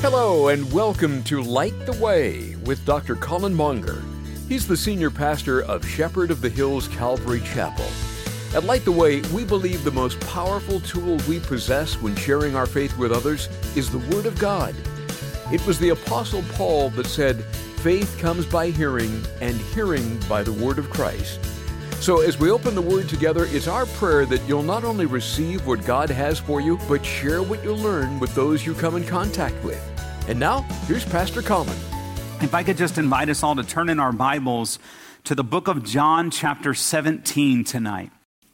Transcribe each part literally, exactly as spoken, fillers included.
Hello and welcome to Light the Way with Doctor Colin Monger. He's the senior pastor of Shepherd of the Hills Calvary Chapel. At Light the Way, we believe the most powerful tool we possess when sharing our faith with others is the Word of God. It was the Apostle Paul that said, "Faith comes by hearing, and hearing by the Word of Christ." So as we open the Word together, it's our prayer that you'll not only receive what God has for you, but share what you learn with those you come in contact with. And now, here's Pastor Colin. If I could just invite us all to turn in our Bibles to the book of John, chapter seventeen tonight.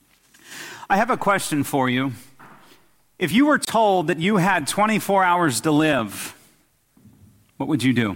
I have a question for you. If you were told that you had twenty-four hours to live, what would you do?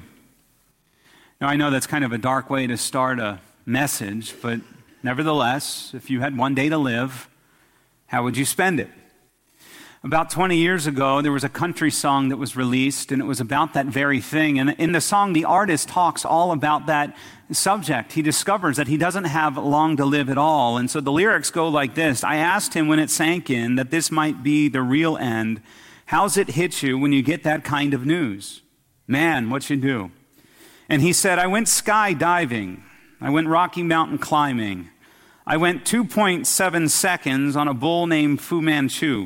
Now, I know that's kind of a dark way to start a message, but nevertheless, if you had one day to live, how would you spend it? About twenty years ago, there was a country song that was released, and it was about that very thing. And in the song, the artist talks all about that subject. He discovers that he doesn't have long to live at all. And so the lyrics go like this. I asked him when it sank in that this might be the real end. How's it hit you when you get that kind of news? Man, what you do? And he said, I went skydiving. I went Rocky Mountain climbing. I went two point seven seconds on a bull named Fu Manchu.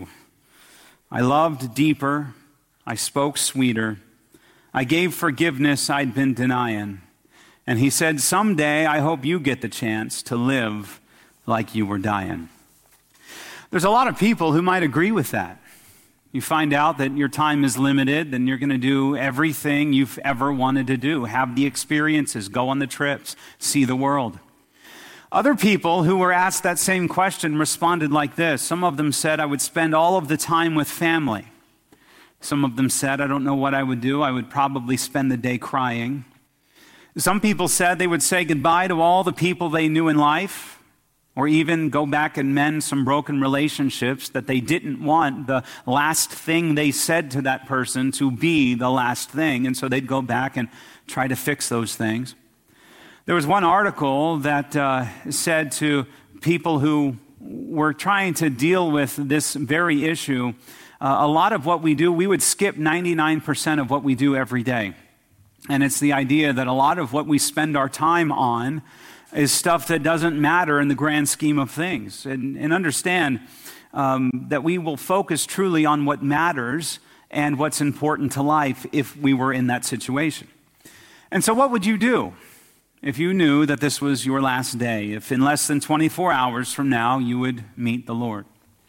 I loved deeper, I spoke sweeter, I gave forgiveness I'd been denying. And he said, someday I hope you get the chance to live like you were dying. There's a lot of people who might agree with that. You find out that your time is limited, then you're going to do everything you've ever wanted to do, have the experiences, go on the trips, see the world. Other people who were asked that same question responded like this. Some of them said, I would spend all of the time with family. Some of them said, I don't know what I would do. I would probably spend the day crying. Some people said they would say goodbye to all the people they knew in life, or even go back and mend some broken relationships that they didn't want the last thing they said to that person to be the last thing. And so they'd go back and try to fix those things. There was one article that uh, said to people who were trying to deal with this very issue, uh, a lot of what we do, we would skip ninety-nine percent of what we do every day. And it's the idea that a lot of what we spend our time on is stuff that doesn't matter in the grand scheme of things. And, and understand um, that we will focus truly on what matters and what's important to life if we were in that situation. And so what would you do if you knew that this was your last day, if in less than twenty-four hours from now you would meet the Lord?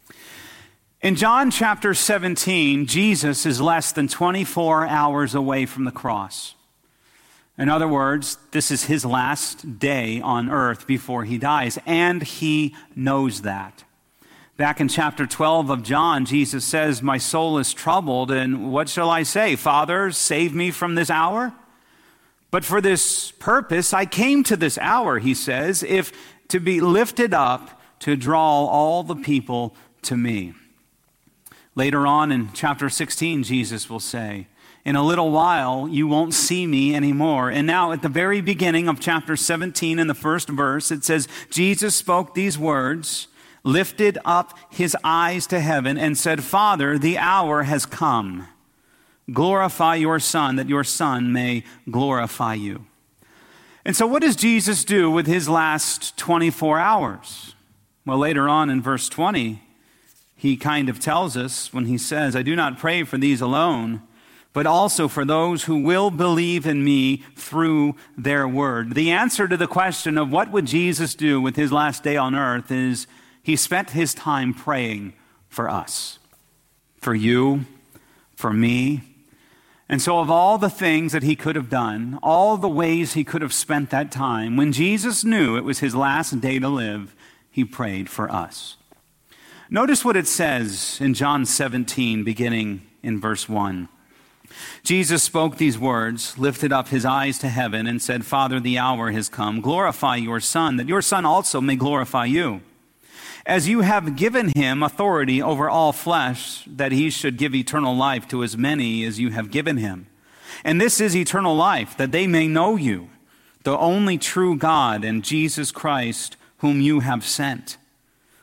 In John chapter seventeen, Jesus is less than twenty-four hours away from the cross. In other words, this is his last day on earth before he dies, and he knows that. Back in chapter twelve of John, Jesus says, my soul is troubled, and what shall I say? Father, save me from this hour? But for this purpose, I came to this hour, he says, if to be lifted up to draw all the people to me. Later on in chapter sixteen, Jesus will say, in a little while, you won't see me anymore. And now at the very beginning of chapter seventeen, in the first verse, it says, Jesus spoke these words, lifted up his eyes to heaven and said, Father, the hour has come. Glorify your Son, that your Son may glorify you. And so what does Jesus do with his last twenty-four hours? Well, later on in verse twenty, he kind of tells us when he says, I do not pray for these alone, but also for those who will believe in me through their word. The answer to the question of what would Jesus do with his last day on earth is he spent his time praying for us, for you, for me. And so of all the things that he could have done, all the ways he could have spent that time, when Jesus knew it was his last day to live, he prayed for us. Notice what it says in John seventeen, beginning in verse one. Jesus spoke these words, lifted up his eyes to heaven, and said, Father, the hour has come. Glorify your Son, that your Son also may glorify you. As you have given him authority over all flesh, that he should give eternal life to as many as you have given him. And this is eternal life, that they may know you, the only true God, and Jesus Christ, whom you have sent.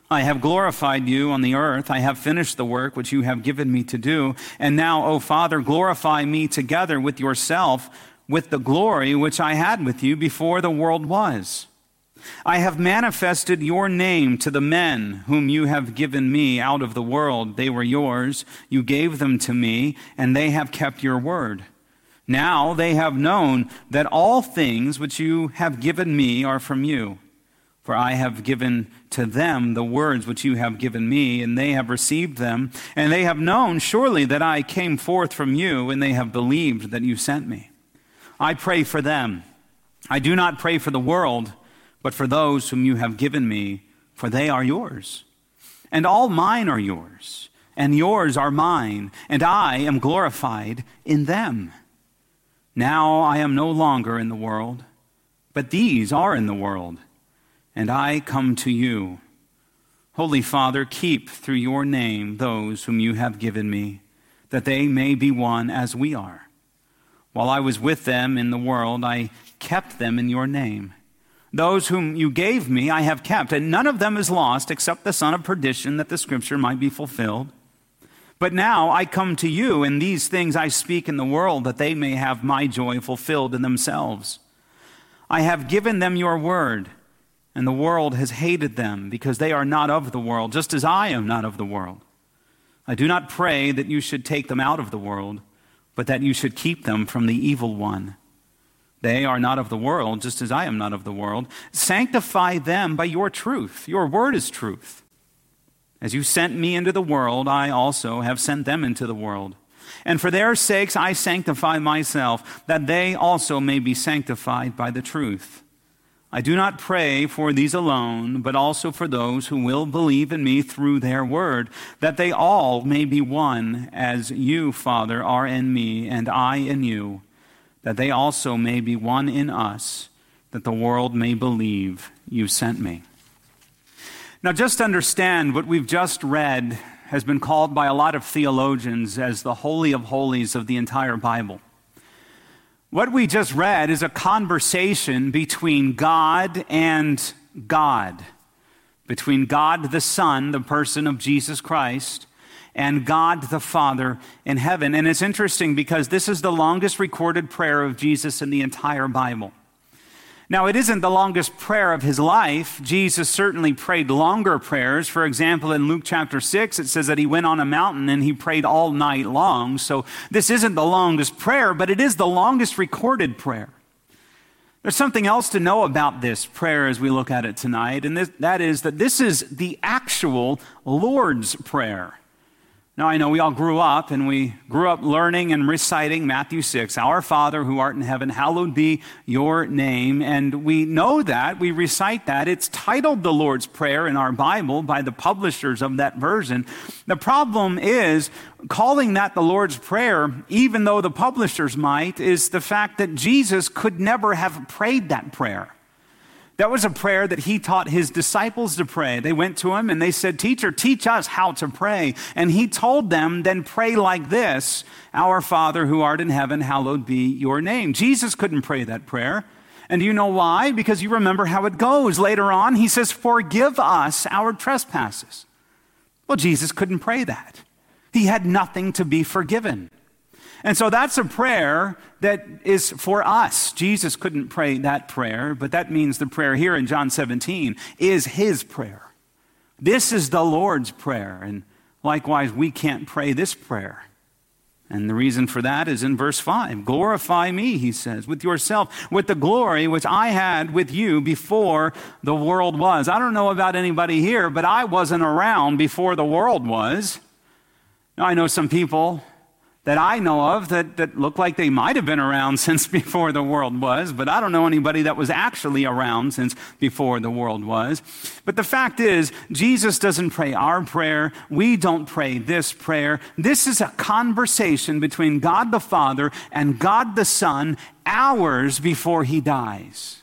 I have glorified you on the earth. I have finished the work which you have given me to do. And now, O Father, glorify me together with yourself with the glory which I had with you before the world was. I have manifested your name to the men whom you have given me out of the world. They were yours. You gave them to me, and they have kept your word. Now they have known that all things which you have given me are from you. For I have given to them the words which you have given me, and they have received them, and they have known surely that I came forth from you, and they have believed that you sent me. I pray for them. I do not pray for the world, but for those whom you have given me, for they are yours. And all mine are yours, and yours are mine, and I am glorified in them. Now I am no longer in the world, but these are in the world, and I come to you. Holy Father, keep through your name those whom you have given me, that they may be one as we are. While I was with them in the world, I kept them in your name. Those whom you gave me I have kept, and none of them is lost except the son of perdition, that the scripture might be fulfilled. But now I come to you, and these things I speak in the world, that they may have my joy fulfilled in themselves. I have given them your word, and the world has hated them, because they are not of the world, just as I am not of the world. I do not pray that you should take them out of the world, but that you should keep them from the evil one. They are not of the world, just as I am not of the world. Sanctify them by your truth. Your word is truth. As you sent me into the world, I also have sent them into the world. And for their sakes I sanctify myself, that they also may be sanctified by the truth. I do not pray for these alone, but also for those who will believe in me through their word, that they all may be one, as you, Father, are in me, and I in you, that they also may be one in us, that the world may believe you sent me. Now, just understand what we've just read has been called by a lot of theologians as the Holy of Holies of the entire Bible. What we just read is a conversation between God and God, between God the Son, the person of Jesus Christ, and God the Father in heaven. And it's interesting because this is the longest recorded prayer of Jesus in the entire Bible. Now, it isn't the longest prayer of his life. Jesus certainly prayed longer prayers. For example, in Luke chapter six, it says that he went on a mountain and he prayed all night long. So this isn't the longest prayer, but it is the longest recorded prayer. There's something else to know about this prayer as we look at it tonight, and this, that is that this is the actual Lord's Prayer. Now, I know we all grew up, and we grew up learning and reciting Matthew six, Our Father who art in heaven, hallowed be your name. And we know that, we recite that. It's titled the Lord's Prayer in our Bible by the publishers of that version. The problem is, calling that the Lord's Prayer, even though the publishers might, is the fact that Jesus could never have prayed that prayer. That was a prayer that he taught his disciples to pray. They went to him and they said, Teacher, teach us how to pray. And he told them, then pray like this, Our Father who art in heaven, hallowed be your name. Jesus couldn't pray that prayer. And do you know why? Because you remember how it goes. Later on, he says, forgive us our trespasses. Well, Jesus couldn't pray that. He had nothing to be forgiven. And so that's a prayer that is for us. Jesus couldn't pray that prayer, but that means the prayer here in John seventeen is his prayer. This is the Lord's Prayer, and likewise we can't pray this prayer. And the reason for that is in verse five. Glorify me, he says, with yourself, with the glory which I had with you before the world was. I don't know about anybody here, but I wasn't around before the world was. Now, I know some people that I know of that, that look like they might have been around since before the world was, but I don't know anybody that was actually around since before the world was. But the fact is, Jesus doesn't pray our prayer. We don't pray this prayer. This is a conversation between God the Father and God the Son hours before he dies.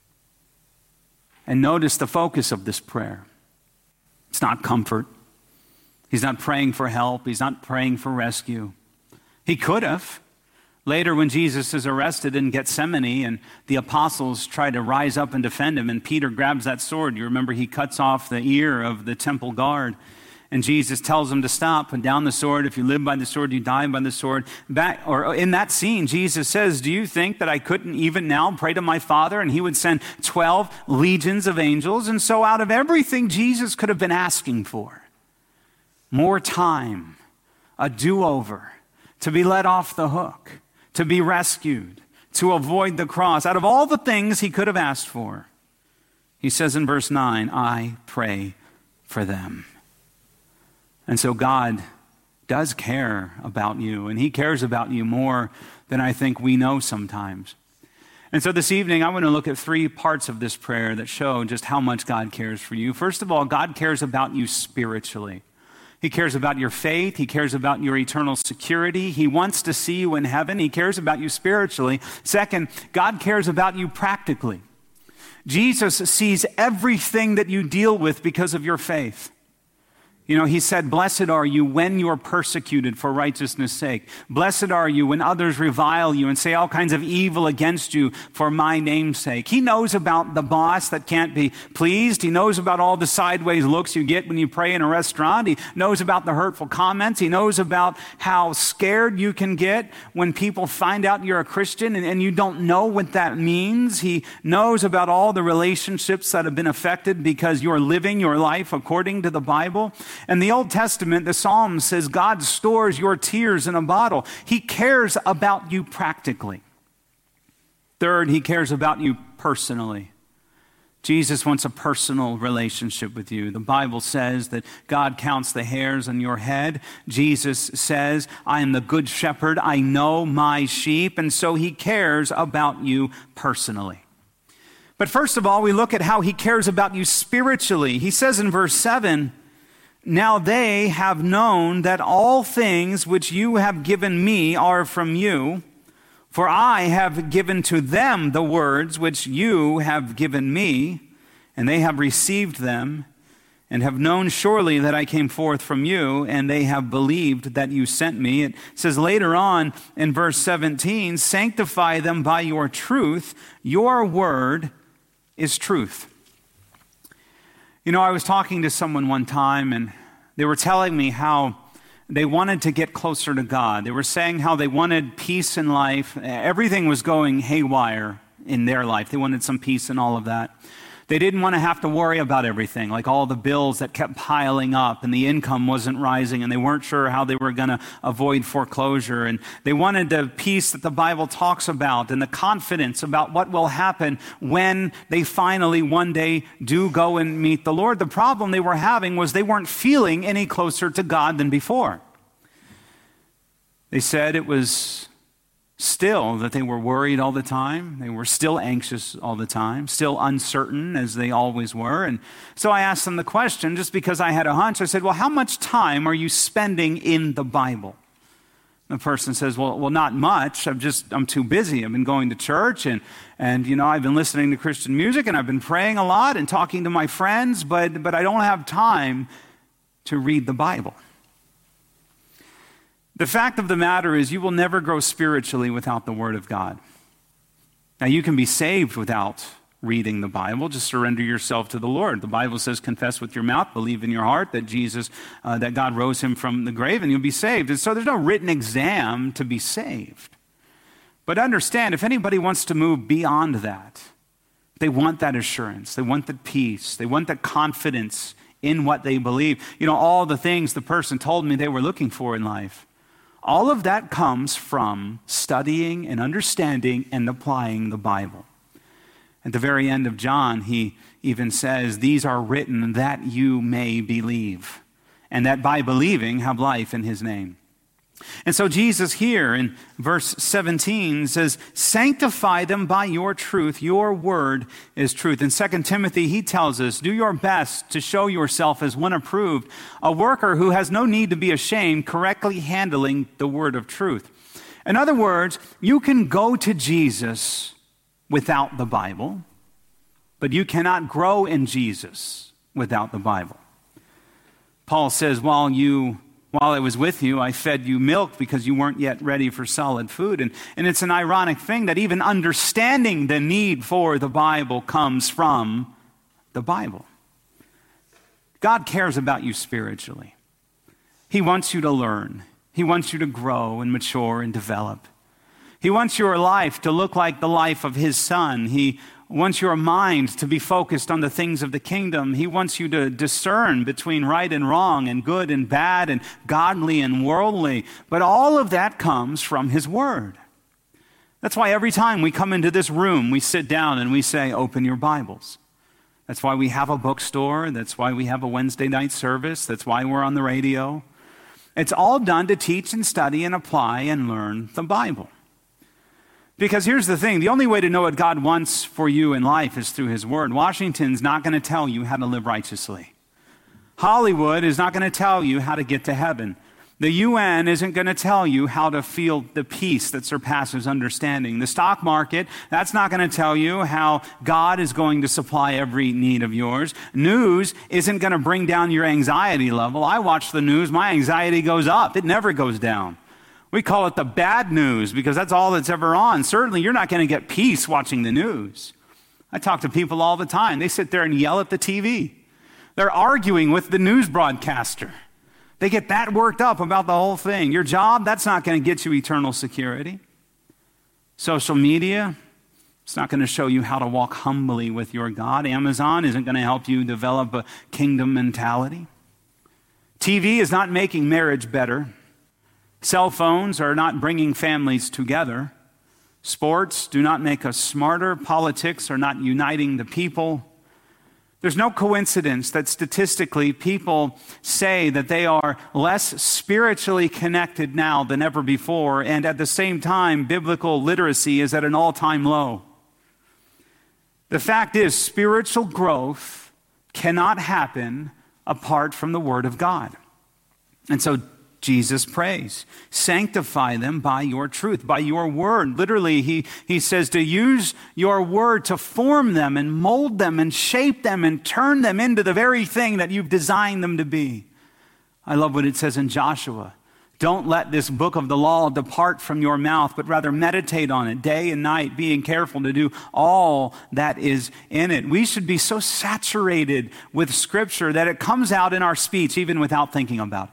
And notice the focus of this prayer. It's not comfort. He's not praying for help. He's not praying for rescue. He could have, Later, when Jesus is arrested in Gethsemane and the apostles try to rise up and defend him, and Peter grabs that sword, you remember he cuts off the ear of the temple guard. And Jesus tells him to stop, put down the sword. If you live by the sword, you die by the sword. Back, or in that scene, Jesus says, do you think that I couldn't even now pray to my Father and he would send twelve legions of angels? And so out of everything Jesus could have been asking for, more time, a do-over, to be let off the hook, to be rescued, to avoid the cross, out of all the things he could have asked for, he says in verse nine, I pray for them. And so God does care about you, and he cares about you more than I think we know sometimes. And so this evening, I want to look at three parts of this prayer that show just how much God cares for you. First of all, God cares about you spiritually. He cares about your faith. He cares about your eternal security. He wants to see you in heaven. He cares about you spiritually. Second, God cares about you practically. Jesus sees everything that you deal with because of your faith. You know, he said, blessed are you when you're persecuted for righteousness' sake. Blessed are you when others revile you and say all kinds of evil against you for my name's sake. He knows about the boss that can't be pleased. He knows about all the sideways looks you get when you pray in a restaurant. He knows about the hurtful comments. He knows about how scared you can get when people find out you're a Christian and, and you don't know what that means. He knows about all the relationships that have been affected because you're living your life according to the Bible. In the Old Testament, the Psalm says God stores your tears in a bottle. He cares about you practically. Third, he cares about you personally. Jesus wants a personal relationship with you. The Bible says that God counts the hairs on your head. Jesus says, I am the good shepherd. I know my sheep. And so he cares about you personally. But first of all, we look at how he cares about you spiritually. He says in verse seven, now they have known that all things which you have given me are from you, for I have given to them the words which you have given me, and they have received them, and have known surely that I came forth from you, and they have believed that you sent me. It says later on in verse seventeen, sanctify them by your truth, your word is truth. You know, I was talking to someone one time, and they were telling me how they wanted to get closer to God. They were saying how they wanted peace in life. Everything was going haywire in their life. They wanted some peace and all of that. They didn't want to have to worry about everything, like all the bills that kept piling up and the income wasn't rising and they weren't sure how they were going to avoid foreclosure. And they wanted the peace that the Bible talks about and the confidence about what will happen when they finally one day do go and meet the Lord. The problem they were having was they weren't feeling any closer to God than before. They said it was still that they were worried all the time. They were still anxious all the time, still uncertain as they always were. And so I asked them the question, just because I had a hunch. I said, well, how much time are you spending in the Bible? The person says, well, well, not much. I'm just, I'm too busy. I've been going to church and, and, you know, I've been listening to Christian music and I've been praying a lot and talking to my friends, but, but I don't have time to read the Bible. The fact of the matter is you will never grow spiritually without the Word of God. Now, you can be saved without reading the Bible. Just surrender yourself to the Lord. The Bible says, confess with your mouth, believe in your heart that Jesus, uh, that God rose him from the grave, and you'll be saved. And so there's no written exam to be saved. But understand, if anybody wants to move beyond that, they want that assurance, they want that peace, they want that confidence in what they believe. You know, all the things the person told me they were looking for in life. All of that comes from studying and understanding and applying the Bible. At the very end of John, he even says, these are written that you may believe, and that by believing have life in his name. And so Jesus here in verse seventeen says, sanctify them by your truth. Your word is truth. In Second Timothy, he tells us, do your best to show yourself as one approved, a worker who has no need to be ashamed, correctly handling the word of truth. In other words, you can go to Jesus without the Bible, but you cannot grow in Jesus without the Bible. Paul says, while you While I was with you, I fed you milk because you weren't yet ready for solid food. And, and it's an ironic thing that even understanding the need for the Bible comes from the Bible. God cares about you spiritually. He wants you to learn. He wants you to grow and mature and develop. He wants your life to look like the life of his Son. He wants your mind to be focused on the things of the kingdom. He wants you to discern between right and wrong and good and bad and godly and worldly. But all of that comes from his word. That's why every time we come into this room, we sit down and we say, open your Bibles. That's why we have a bookstore. That's why we have a Wednesday night service. That's why we're on the radio. It's all done to teach and study and apply and learn the Bible. Because here's the thing, the only way to know what God wants for you in life is through his word. Washington's not going to tell you how to live righteously. Hollywood is not going to tell you how to get to heaven. The U N isn't going to tell you how to feel the peace that surpasses understanding. The stock market, that's not going to tell you how God is going to supply every need of yours. News isn't going to bring down your anxiety level. I watch the news, my anxiety goes up. It never goes down. We call it the bad news because that's all that's ever on. Certainly, you're not going to get peace watching the news. I talk to people all the time. They sit there and yell at the T V. They're arguing with the news broadcaster. They get that worked up about the whole thing. Your job, that's not going to get you eternal security. Social media, it's not going to show you how to walk humbly with your God. Amazon isn't going to help you develop a kingdom mentality. T V is not making marriage better. Cell phones are not bringing families together. Sports do not make us smarter. Politics are not uniting the people. There's no coincidence that statistically people say that they are less spiritually connected now than ever before, and at the same time, biblical literacy is at an all-time low. The fact is, spiritual growth cannot happen apart from the Word of God. And so Jesus prays, sanctify them by your truth, by your word. Literally, he, he says to use your word to form them and mold them and shape them and turn them into the very thing that you've designed them to be. I love what it says in Joshua. Don't let this book of the law depart from your mouth, but rather meditate on it day and night, being careful to do all that is in it. We should be so saturated with Scripture that it comes out in our speech even without thinking about it.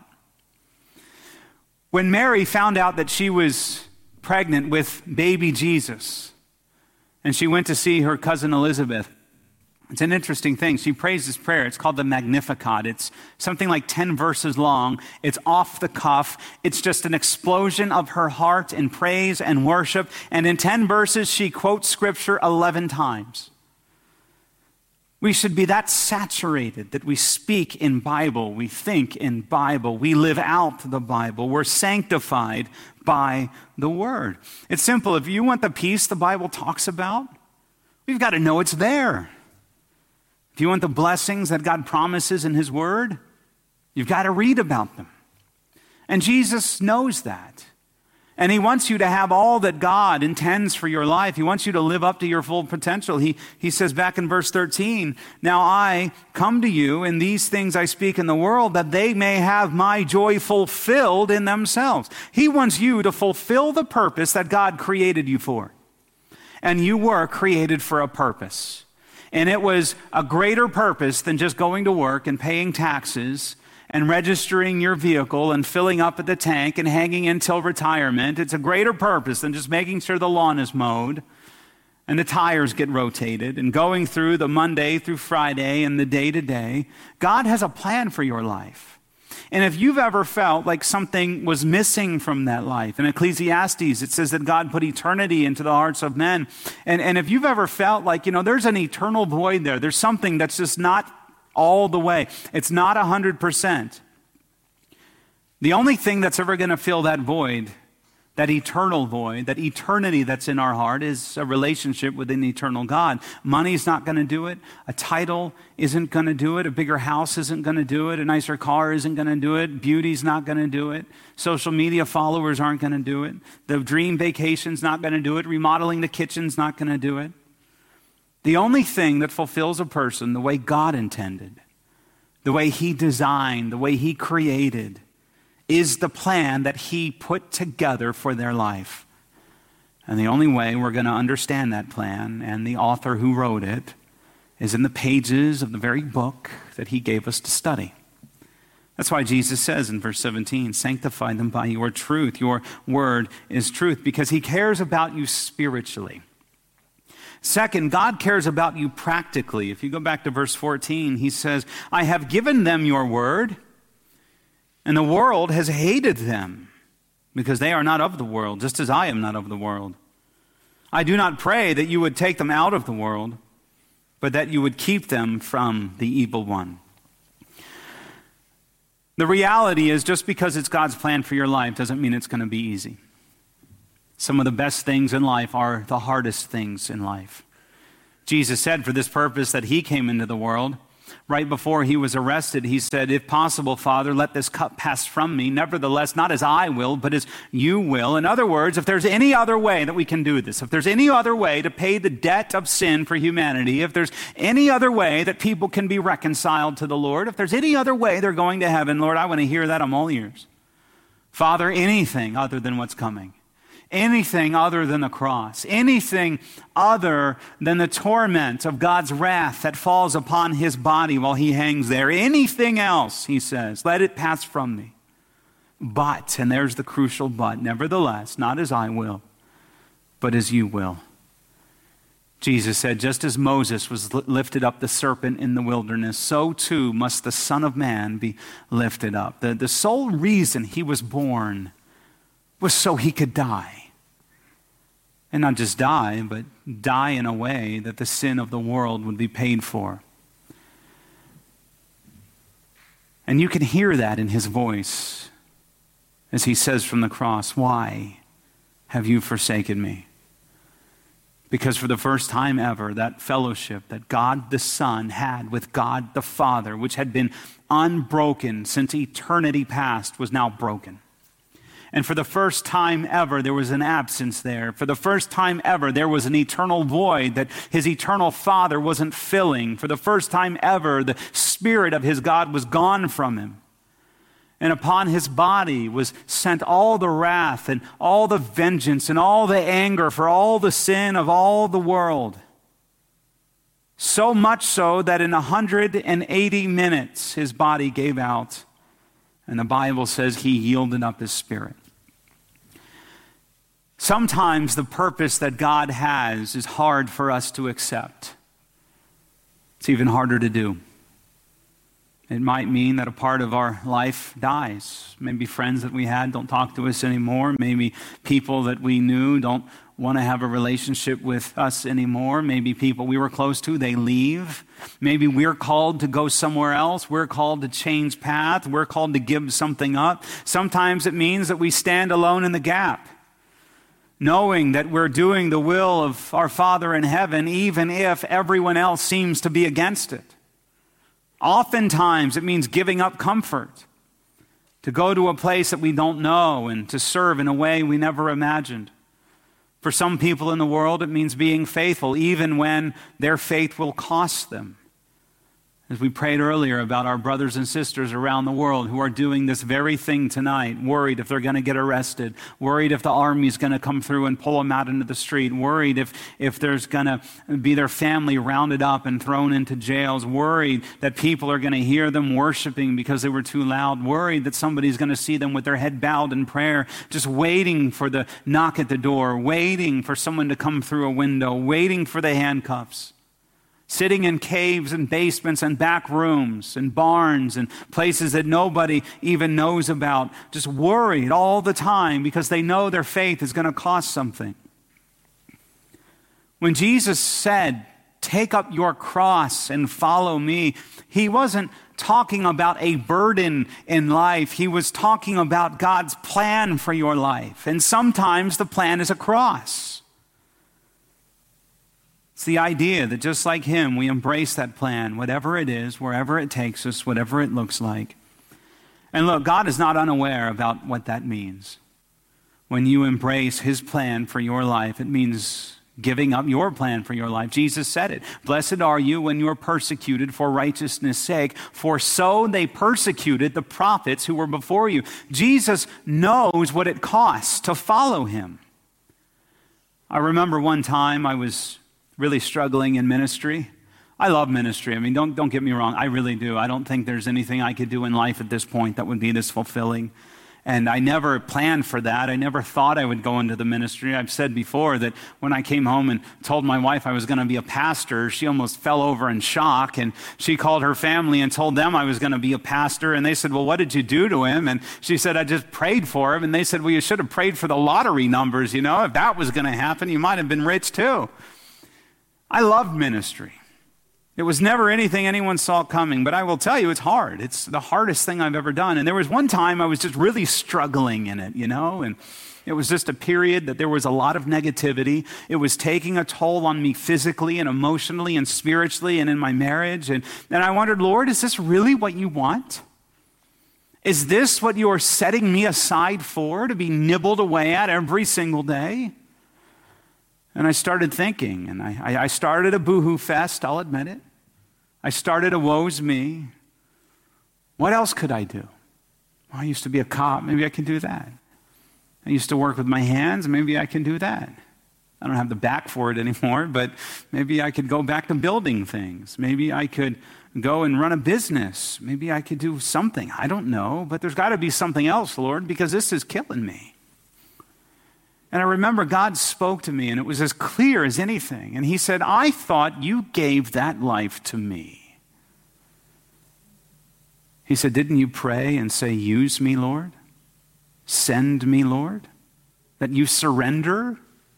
When Mary found out that she was pregnant with baby Jesus, and she went to see her cousin Elizabeth, it's an interesting thing. She prays this prayer. It's called the Magnificat. It's something like ten verses long. It's off the cuff. It's just an explosion of her heart in praise and worship. And in ten verses, she quotes Scripture eleven times. We should be that saturated that we speak in Bible, we think in Bible, we live out the Bible. We're sanctified by the Word. It's simple. If you want the peace the Bible talks about, we've got to know it's there. If you want the blessings that God promises in His Word, you've got to read about them. And Jesus knows that. And He wants you to have all that God intends for your life. He wants you to live up to your full potential. He, he says back in verse thirteen, now I come to you, and these things I speak in the world, that they may have my joy fulfilled in themselves. He wants you to fulfill the purpose that God created you for. And you were created for a purpose. And it was a greater purpose than just going to work and paying taxes and registering your vehicle and filling up at the tank and hanging until retirement. It's a greater purpose than just making sure the lawn is mowed and the tires get rotated and going through the Monday through Friday and the day-to-day. God has a plan for your life. And if you've ever felt like something was missing from that life, in Ecclesiastes, it says that God put eternity into the hearts of men. And, and if you've ever felt like, you know, there's an eternal void there, there's something that's just not all the way. It's not one hundred percent. The only thing that's ever going to fill that void, that eternal void, that eternity that's in our heart, is a relationship with an eternal God. Money's not going to do it. A title isn't going to do it. A bigger house isn't going to do it. A nicer car isn't going to do it. Beauty's not going to do it. Social media followers aren't going to do it. The dream vacation's not going to do it. Remodeling the kitchen's not going to do it. The only thing that fulfills a person the way God intended, the way He designed, the way He created, is the plan that he put together for their life. And the only way we're going to understand that plan and the author who wrote it is in the pages of the very book that he gave us to study. That's why Jesus says in verse seventeen, sanctify them by your truth. Your word is truth, because he cares about you spiritually. Second, God cares about you practically. If you go back to verse fourteen, he says, I have given them your word, and the world has hated them, because they are not of the world, just as I am not of the world. I do not pray that you would take them out of the world, but that you would keep them from the evil one. The reality is, just because it's God's plan for your life doesn't mean it's going to be easy. Some of the best things in life are the hardest things in life. Jesus said for this purpose that he came into the world. Right before he was arrested, he said, if possible, Father, let this cup pass from me. Nevertheless, not as I will, but as you will. In other words, if there's any other way that we can do this, if there's any other way to pay the debt of sin for humanity, if there's any other way that people can be reconciled to the Lord, if there's any other way they're going to heaven, Lord, I want to hear that. I'm all ears. Father, anything other than what's coming. Anything other than the cross, anything other than the torment of God's wrath that falls upon his body while he hangs there, anything else, he says, let it pass from me. But, and there's the crucial but, nevertheless, not as I will, but as you will. Jesus said, just as Moses was lifted up the serpent in the wilderness, so too must the Son of Man be lifted up. The, the sole reason he was born was so he could die. And not just die, but die in a way that the sin of the world would be paid for. And you can hear that in his voice as he says from the cross, why have you forsaken me? Because for the first time ever, that fellowship that God the Son had with God the Father, which had been unbroken since eternity past, was now broken. And for the first time ever, there was an absence there. For the first time ever, there was an eternal void that his eternal Father wasn't filling. For the first time ever, the Spirit of his God was gone from him. And upon his body was sent all the wrath and all the vengeance and all the anger for all the sin of all the world. So much so that in one hundred eighty minutes, his body gave out. And the Bible says he yielded up his spirit. Sometimes the purpose that God has is hard for us to accept. It's even harder to do. It might mean that a part of our life dies. Maybe friends that we had don't talk to us anymore. Maybe people that we knew don't want to have a relationship with us anymore. Maybe people we were close to, they leave. Maybe we're called to go somewhere else. We're called to change path. We're called to give something up. Sometimes it means that we stand alone in the gap, knowing that we're doing the will of our Father in heaven, even if everyone else seems to be against it. Oftentimes, it means giving up comfort, to go to a place that we don't know and to serve in a way we never imagined. For some people in the world, it means being faithful, even when their faith will cost them. As we prayed earlier about our brothers and sisters around the world who are doing this very thing tonight, worried if they're going to get arrested, worried if the army's going to come through and pull them out into the street, worried if, if there's going to be their family rounded up and thrown into jails, worried that people are going to hear them worshiping because they were too loud, worried that somebody's going to see them with their head bowed in prayer, just waiting for the knock at the door, waiting for someone to come through a window, waiting for the handcuffs. Sitting in caves and basements and back rooms and barns and places that nobody even knows about, just worried all the time because they know their faith is going to cost something. When Jesus said, take up your cross and follow me, he wasn't talking about a burden in life. He was talking about God's plan for your life. And sometimes the plan is a cross. It's the idea that just like him, we embrace that plan, whatever it is, wherever it takes us, whatever it looks like. And look, God is not unaware about what that means. When you embrace his plan for your life, it means giving up your plan for your life. Jesus said it. Blessed are you when you are persecuted for righteousness' sake, for so they persecuted the prophets who were before you. Jesus knows what it costs to follow him. I remember one time I was really struggling in ministry. I love ministry. I mean, don't, don't get me wrong. I really do. I don't think there's anything I could do in life at this point that would be this fulfilling. And I never planned for that. I never thought I would go into the ministry. I've said before that when I came home and told my wife I was going to be a pastor, she almost fell over in shock. And she called her family and told them I was going to be a pastor. And they said, well, what did you do to him? And she said, I just prayed for him. And they said, well, you should have prayed for the lottery numbers. You know, if that was going to happen, you might have been rich too. I loved ministry. It was never anything anyone saw coming, but I will tell you, it's hard. It's the hardest thing I've ever done. And there was one time I was just really struggling in it, you know, and it was just a period that there was a lot of negativity. It was taking a toll on me physically and emotionally and spiritually and in my marriage. And then I wondered, Lord, is this really what you want? Is this what you are setting me aside for, to be nibbled away at every single day? And I started thinking, and I, I started a boohoo fest, I'll admit it. I started a woe's me. What else could I do? Well, I used to be a cop, maybe I can do that. I used to work with my hands, maybe I can do that. I don't have the back for it anymore, but maybe I could go back to building things. Maybe I could go and run a business. Maybe I could do something. I don't know, but there's got to be something else, Lord, because this is killing me. And I remember God spoke to me, and it was as clear as anything. And he said, I thought you gave that life to me. He said, didn't you pray and say, use me, Lord? Send me, Lord? That you surrender?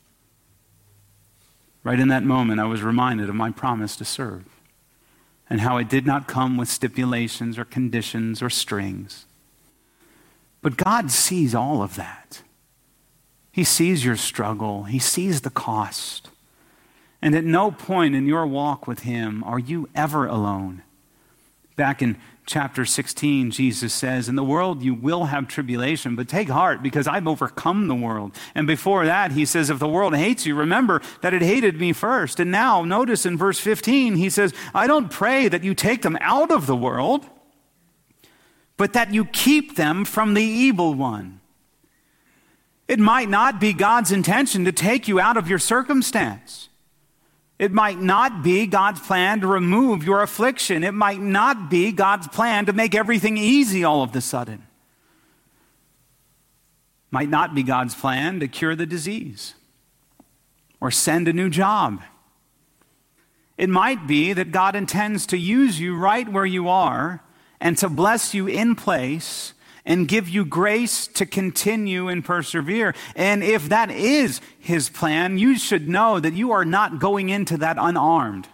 Right in that moment, I was reminded of my promise to serve and how it did not come with stipulations or conditions or strings. But God sees all of that. He sees your struggle. He sees the cost. And at no point in your walk with him are you ever alone. Back in chapter sixteen, Jesus says, in the world you will have tribulation, but take heart because I've overcome the world. And before that, he says, if the world hates you, remember that it hated me first. And now notice in verse fifteen, he says, I don't pray that you take them out of the world, but that you keep them from the evil one. It might not be God's intention to take you out of your circumstance. It might not be God's plan to remove your affliction. It might not be God's plan to make everything easy all of a sudden. Might not be God's plan to cure the disease or send a new job. It might be that God intends to use you right where you are and to bless you in place and give you grace to continue and persevere. And if that is his plan, you should know that you are not going into that unarmed.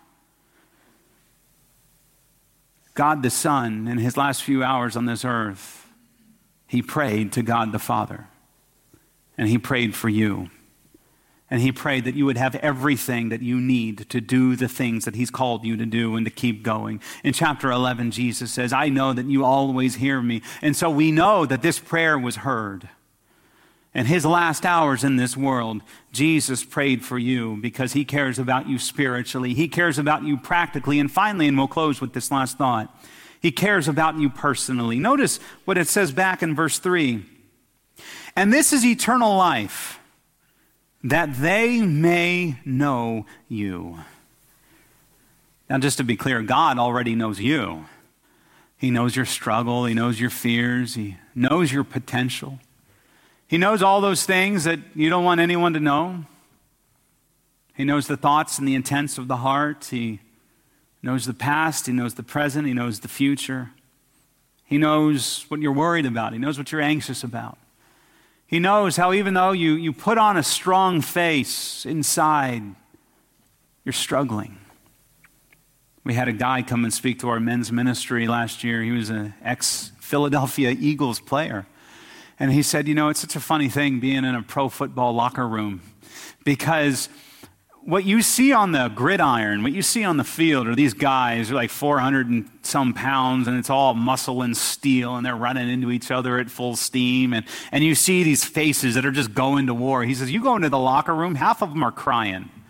God the Son, in his last few hours on this earth, he prayed to God the Father. And he prayed for you. And he prayed that you would have everything that you need to do the things that he's called you to do and to keep going. In chapter eleven, Jesus says, I know that you always hear me. And so we know that this prayer was heard. In his last hours in this world, Jesus prayed for you because he cares about you spiritually. He cares about you practically. And finally, and we'll close with this last thought, he cares about you personally. Notice what it says back in verse three. And this is eternal life, that they may know you. Now, just to be clear, God already knows you. He knows your struggle. He knows your fears. He knows your potential. He knows all those things that you don't want anyone to know. He knows the thoughts and the intents of the heart. He knows the past. He knows the present. He knows the future. He knows what you're worried about. He knows what you're anxious about. He knows how even though you, you put on a strong face inside, you're struggling. We had a guy come and speak to our men's ministry last year. He was an ex-Philadelphia Eagles player. And he said, you know, it's such a funny thing being in a pro football locker room because what you see on the gridiron, what you see on the field are these guys who are like four hundred and some pounds and it's all muscle and steel and they're running into each other at full steam. And, and you see these faces that are just going to war. He says, you go into the locker room, half of them are crying.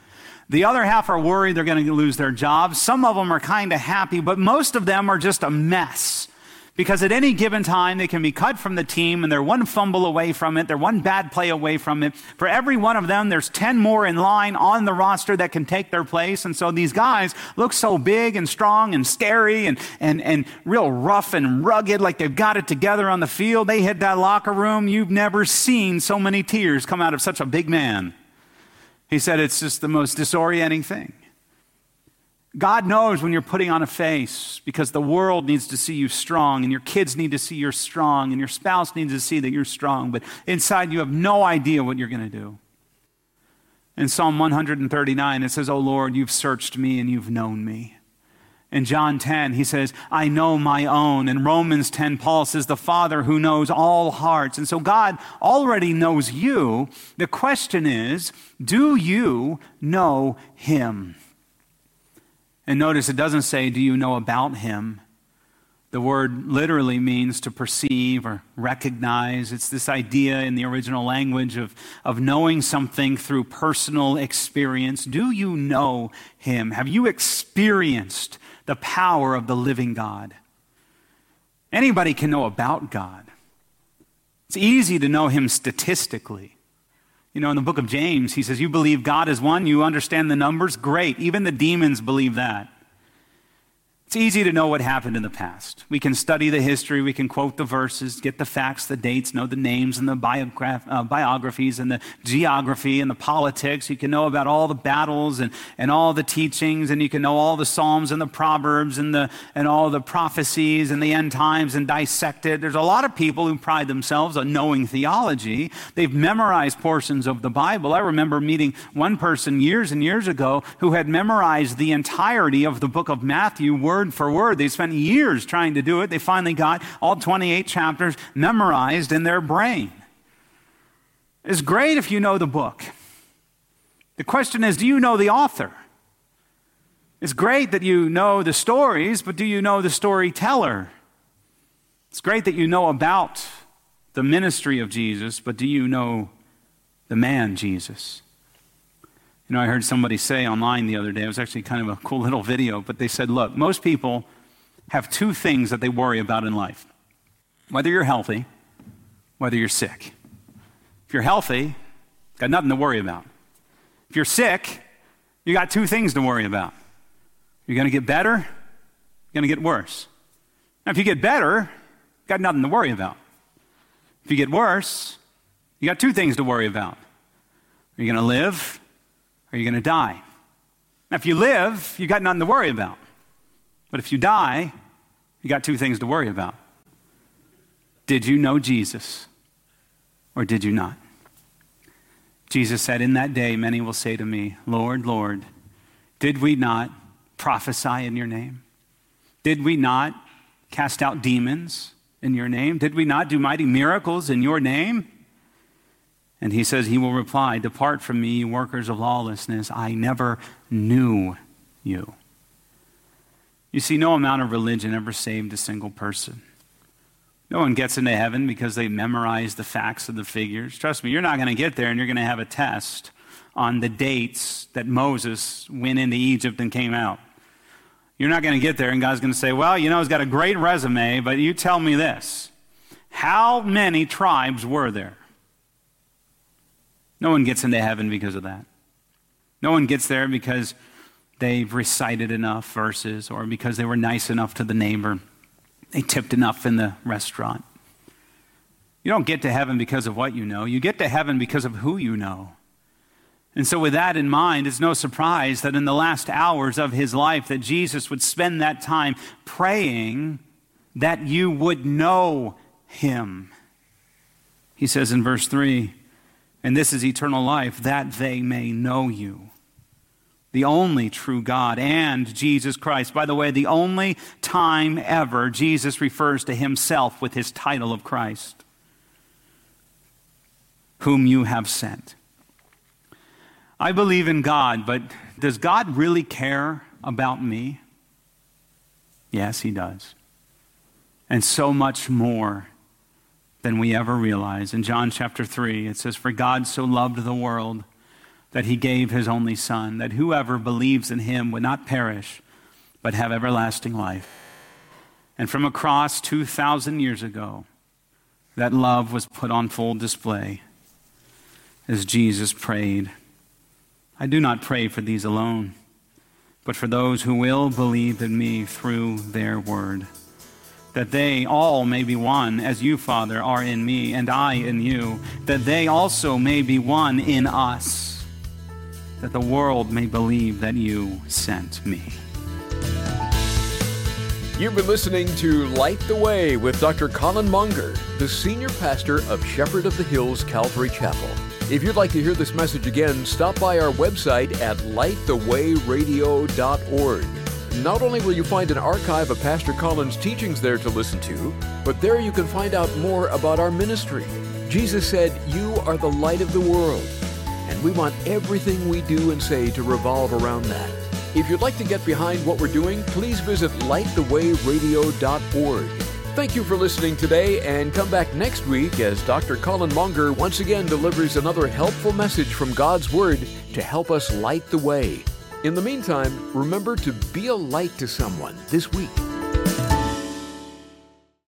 The other half are worried they're going to lose their jobs. Some of them are kind of happy, but most of them are just a mess. Because at any given time, they can be cut from the team, and they're one fumble away from it. They're one bad play away from it. For every one of them, there's ten more in line on the roster that can take their place. And so these guys look so big and strong and scary and, and, and real rough and rugged, like they've got it together on the field. They hit that locker room. You've never seen so many tears come out of such a big man. He said it's just the most disorienting thing. God knows when you're putting on a face, because the world needs to see you strong, and your kids need to see you're strong, and your spouse needs to see that you're strong, but inside you have no idea what you're going to do. In Psalm one thirty-nine, it says, "O Lord, you've searched me and you've known me." In John ten, he says, "I know my own." In Romans ten, Paul says, "The Father who knows all hearts." And so God already knows you. The question is, do you know him? And notice it doesn't say, do you know about him? The word literally means to perceive or recognize. It's this idea in the original language of, of knowing something through personal experience. Do you know him? Have you experienced the power of the living God? Anybody can know about God. It's easy to know him statistically. You know, in the book of James, he says, you believe God is one, you understand the numbers, great. Even the demons believe that. It's easy to know what happened in the past. We can study the history, we can quote the verses, get the facts, the dates, know the names and the biograph, uh, biographies and the geography and the politics. You can know about all the battles and, and all the teachings, and you can know all the Psalms and the Proverbs and, the, and all the prophecies and the end times and dissect it. There's a lot of people who pride themselves on knowing theology. They've memorized portions of the Bible. I remember meeting one person years and years ago who had memorized the entirety of the book of Matthew, word for word. They spent years trying to do it. They finally got all twenty-eight chapters memorized in their brain. It's great if you know the book. The question is, do you know the author? It's great that you know the stories, but do you know the storyteller? It's great that you know about the ministry of Jesus, but do you know the man Jesus? You know, I heard somebody say online the other day, it was actually kind of a cool little video, but they said, look, most people have two things that they worry about in life. Whether you're healthy, whether you're sick. If you're healthy, got nothing to worry about. If you're sick, you got two things to worry about. You're going to get better, you're going to get worse. Now, if you get better, you got nothing to worry about. If you get worse, you got two things to worry about. Are you going to live? Or are you going to die? Now, if you live, you got nothing to worry about. But if you die, you got two things to worry about. Did you know Jesus, or did you not? Jesus said, in that day, many will say to me, Lord, Lord, did we not prophesy in your name? Did we not cast out demons in your name? Did we not do mighty miracles in your name? And he says, he will reply, depart from me, you workers of lawlessness. I never knew you. You see, no amount of religion ever saved a single person. No one gets into heaven because they memorize the facts of the figures. Trust me, you're not going to get there and you're going to have a test on the dates that Moses went into Egypt and came out. You're not going to get there and God's going to say, well, you know, he's got a great resume, but you tell me this. How many tribes were there? No one gets into heaven because of that. No one gets there because they've recited enough verses or because they were nice enough to the neighbor. They tipped enough in the restaurant. You don't get to heaven because of what you know. You get to heaven because of who you know. And so with that in mind, it's no surprise that in the last hours of his life that Jesus would spend that time praying that you would know him. He says in verse three, and this is eternal life, that they may know you, the only true God, and Jesus Christ. By the way, the only time ever Jesus refers to himself with his title of Christ, whom you have sent. I believe in God, but does God really care about me? Yes, he does. And so much more than we ever realize. In John chapter three, it says, for God so loved the world that he gave his only Son, that whoever believes in him would not perish, but have everlasting life. And from a cross two thousand years ago, that love was put on full display as Jesus prayed, I do not pray for these alone, but for those who will believe in me through their word, that they all may be one, as you, Father, are in me, and I in you, that they also may be one in us, that the world may believe that you sent me. You've been listening to Light the Way with Doctor Colin Monger, the senior pastor of Shepherd of the Hills Calvary Chapel. If you'd like to hear this message again, stop by our website at light the way radio dot org. Not only will you find an archive of Pastor Colin's teachings there to listen to, but there you can find out more about our ministry. Jesus said, "You are the light of the world," and we want everything we do and say to revolve around that. If you'd like to get behind what we're doing, please visit light the way radio dot org. Thank you for listening today, and come back next week as Doctor Colin Monger once again delivers another helpful message from God's Word to help us light the way. In the meantime, remember to be a light to someone this week.